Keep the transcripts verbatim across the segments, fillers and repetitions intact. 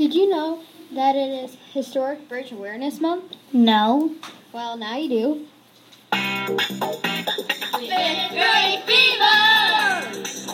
Did you know that it is Historic Bridge Awareness Month? No. Well, now you do. Fifth Grade Fever!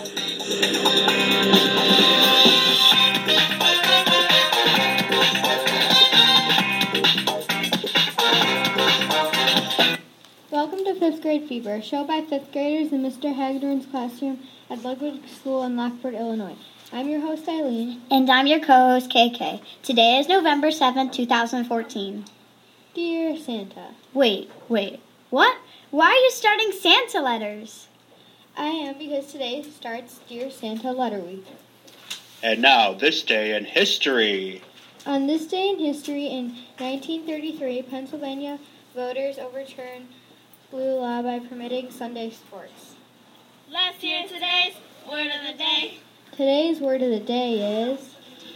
Welcome to Fifth Grade Fever, a show by fifth graders in Mister Hagedorn's classroom at Ludwig School in Lockport, Illinois. I'm your host, Eileen. And I'm your co-host, K K. Today is November seventh, two thousand fourteen. Dear Santa. Wait, wait. What? Why are you starting Santa letters? I am because today starts Dear Santa Letter Week. And now, this day in history. On this day in history, in nineteen thirty-three, Pennsylvania voters overturned blue law by permitting Sunday sports. Let's hear today's word of the day. Today's word of the day is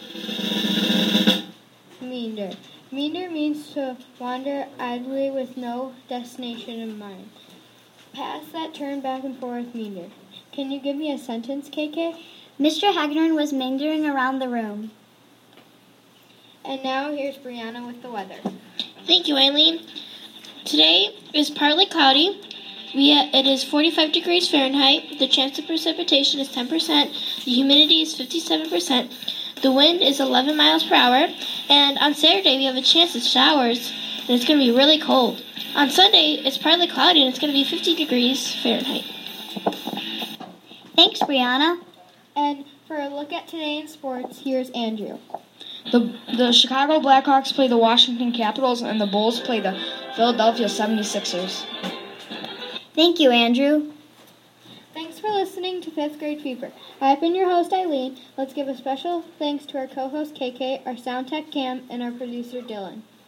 meander. Meander means to wander idly with no destination in mind. Pass that turn back and forth, meander. Can you give me a sentence, K K? Mister Hagedorn was meandering around the room. And now here's Brianna with the weather. Thank you, Eileen. Today is partly cloudy. We ha- it is forty-five degrees Fahrenheit. The chance of precipitation is ten percent. The humidity is fifty-seven percent. The wind is eleven miles per hour. And on Saturday, we have a chance of showers. And it's going to be really cold. On Sunday, it's partly cloudy and it's going to be fifty degrees Fahrenheit. Thanks, Brianna. And for a look at today in sports, here's Andrew. The the Chicago Blackhawks play the Washington Capitals, and the Bulls play the Philadelphia seventy-sixers. Thank you, Andrew. Thanks for listening to Fifth Grade Fever. I've been your host, Eileen. Let's give a special thanks to our co-host, K K, our sound tech, Cam, and our producer, Dylan.